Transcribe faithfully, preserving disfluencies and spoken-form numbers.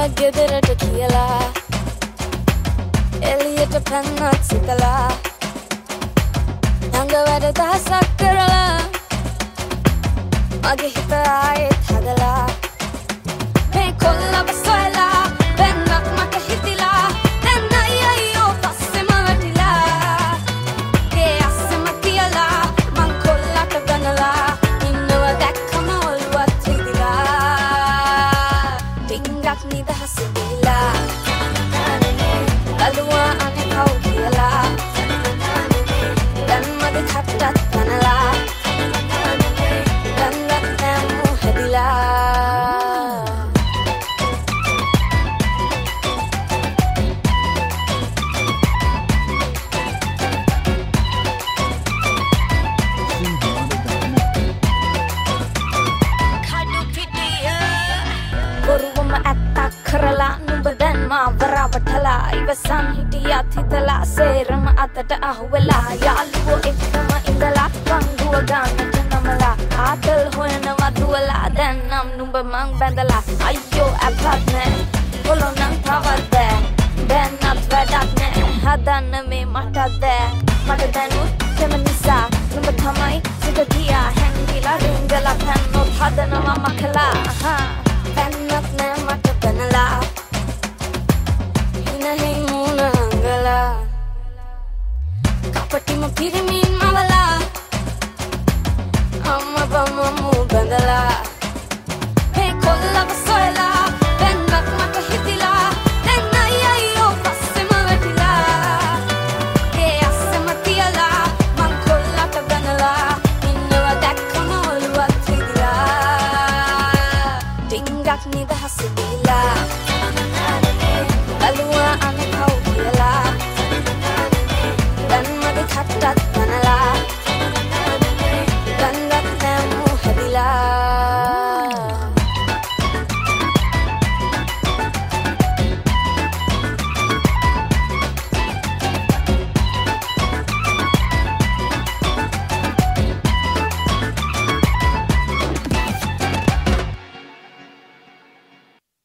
ගෙදරට කියලා එළියට පැන්නත් සිතලා ළඟ වැඩ දහසක් කරලා මගේ හිත ආයෙත් හදලා මේ කොල්ලව සොයලා බැන්නක් මට හිතිලා දැන් අයියෝ පස්සෙම වැටිලා ගේ අස්සෙම තියලා මං කොල්ලට ගනලා ඉන්නව දැක්කම ඔළුවත් හිතිලා ටිංගක් නිදහස දීලා අලුවා අනේ කව් කියලා දැන් මගේ කට්ටත් කනලා වරවටලා ඉවසන් හිටියත් හිතලා සේරම අතට අහුවෙලා යාළුවෝ එක්කම ඉඳලා රංගුව ගන්නට නමලා ආතල් හොයනවා දුවලා දැන් නම් නුඹ මං බැඳලා අයියෝ අපත් නෑ කොළො නම් තවත් බෑ දැන්නත් වැඩක් නෑ හදන්න මේ මටත් බෑ මට දැනුත් තෙම නිසා නුඹ තමයි සිත ගියා හැංගිලා රිංගලා පැන්නොත් හදනවා මකලා පැන්නත් නෑ මට පැනලා नहीं मुनंगला कपटी में पिरमिन मवला अम्मा बम्मा मुँह बंदला हे कोल्ला बसोयला बेन्नक मत हितिला देना यायो पस्से मवटिला के अस्य मतियला मन कोल्ला तगनला इन्नवा देखम ओलुवत हितिला टिंगक निदहस दिला අලුවා අනේ කව් කියලා දැන් මගේ කට්ටත්